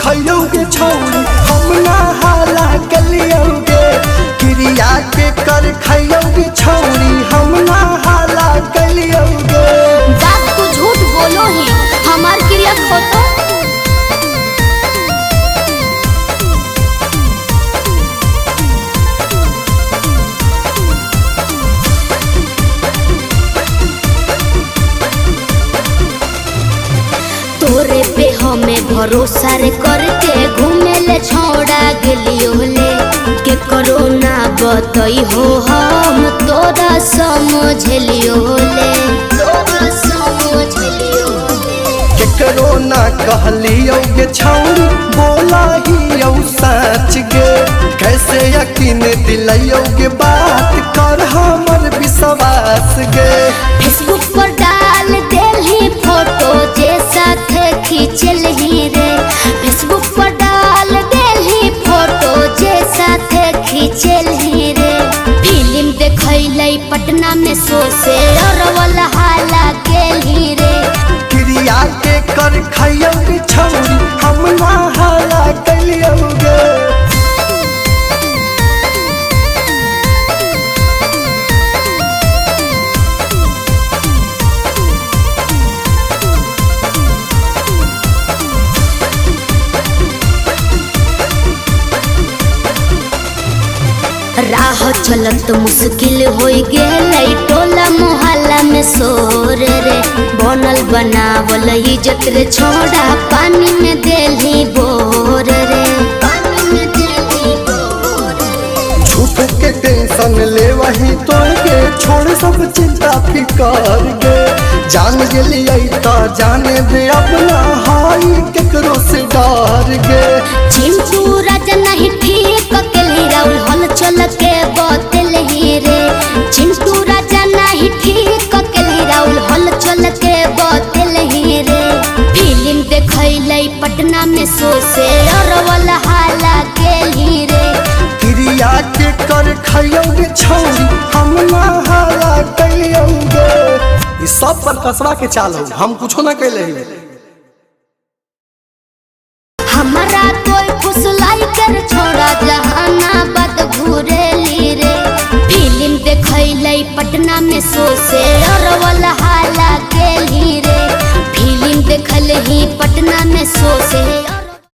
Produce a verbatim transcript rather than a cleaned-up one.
खैयोगे छौरी हम ना हाला कलियोगे क्रिया के कर खैयोगे छौरी हम ना हाला कलियोगे। बात तू झूठ बोलो ही हमार क्रिया खोतो। तोरे पे हमें भरोसा रे करके घूमे ले छोड़ा गेलियो ले के कोरोना बतई हो हम तोरा समझ लियो ले तोरा समझ लियो ले। केकरो ना कहलियोगे छौरी बोला ही यौ सच गे कैसे यकीन दिलयोगे बात कर हमर विश्वास गे। फेसबुक पर डाल देली फोटो जे साथ खींचल ही रे फेसबुक पर डाल देली फोटो जे साथ खींचल ही रे। फिल्म देखैलै पटना में सो से और वाला हाला गेली रे क्रिया के कर खैयोगे छौरी हम ना हाला कलियोगे। राह चलत मुश्किल हो गेलै टोला मोहल्ला में शोर रे बनल बनावल इज्जत रे छोड़ा पानी में देली बोर रे पानी में देली बोर रे। झूठ के टेंशन ले वही तोड़ के छोड़ सब चिंता फिकर गे जान गेलियै त जाने दे अपना हाई केकरो से डर गे। चिंटू राजा नहीं ठीक अकेले राउल हल चल के बोतल ही रे चिंटू राजा नहीं ठीक अकेले राउल हल चल के बोतल ही रे। फिल्म देखैलै पटना में सो से और वाला हाला गेली रे क्रिया के कर खैयोगे छौरी हम ना हाला कलियोगे। ई सब पर कसरा के चाल हो हम कुछो ना कैले ही। हमारा कोई फुसलाई कर छोड़ा जहानाबाद घूरेली रे फिल्म देखैलै पटना में सो से और वाला हाला गेली रे फिल्म देखल ही पटना में सो से।